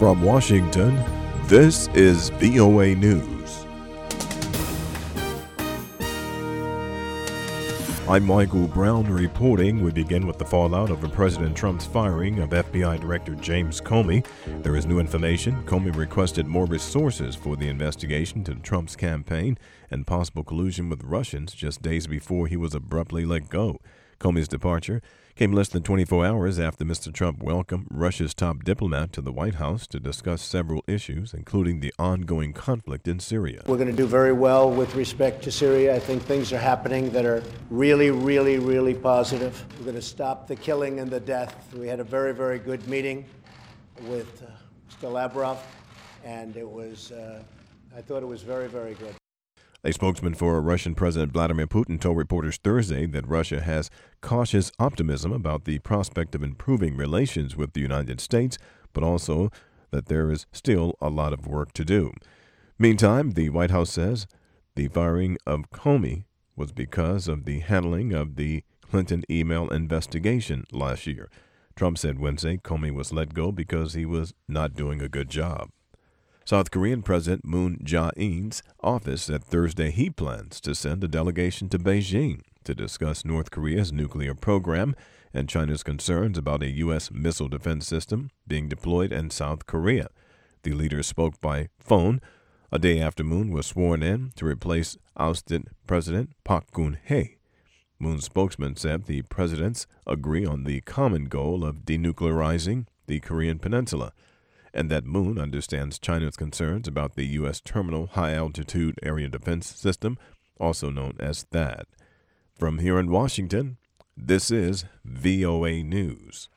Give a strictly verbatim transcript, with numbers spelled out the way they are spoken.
From Washington, this is V O A News. I'm Michael Brown reporting. We begin with the fallout over President Trump's firing of F B I Director James Comey. There is new information. Comey requested more resources for the investigation to Trump's campaign and possible collusion with Russians just days before he was abruptly let go. Comey's departure came less than twenty-four hours after Mister Trump welcomed Russia's top diplomat to the White House to discuss several issues, including the ongoing conflict in Syria. We're going to do very well with respect to Syria. I think things are happening that are really, really, really positive. We're going to stop the killing and the death. We had a very, very good meeting with uh, Mister Lavrov, and it was, uh, I thought it was very, very good. A spokesman for Russian President Vladimir Putin told reporters Thursday that Russia has cautious optimism about the prospect of improving relations with the United States, but also that there is still a lot of work to do. Meantime, the White House says the firing of Comey was because of the handling of the Clinton email investigation last year. Trump said Wednesday Comey was let go because he was not doing a good job. South Korean President Moon Jae-in's office said Thursday he plans to send a delegation to Beijing to discuss North Korea's nuclear program and China's concerns about a U S missile defense system being deployed in South Korea. The leader spoke by phone a day after Moon was sworn in to replace ousted President Park Geun-hye. Moon's spokesman said the presidents agree on the common goal of denuclearizing the Korean peninsula, and that Moon understands China's concerns about the U S Terminal High-Altitude Area Defense System, also known as THAAD. From here in Washington, this is V O A News.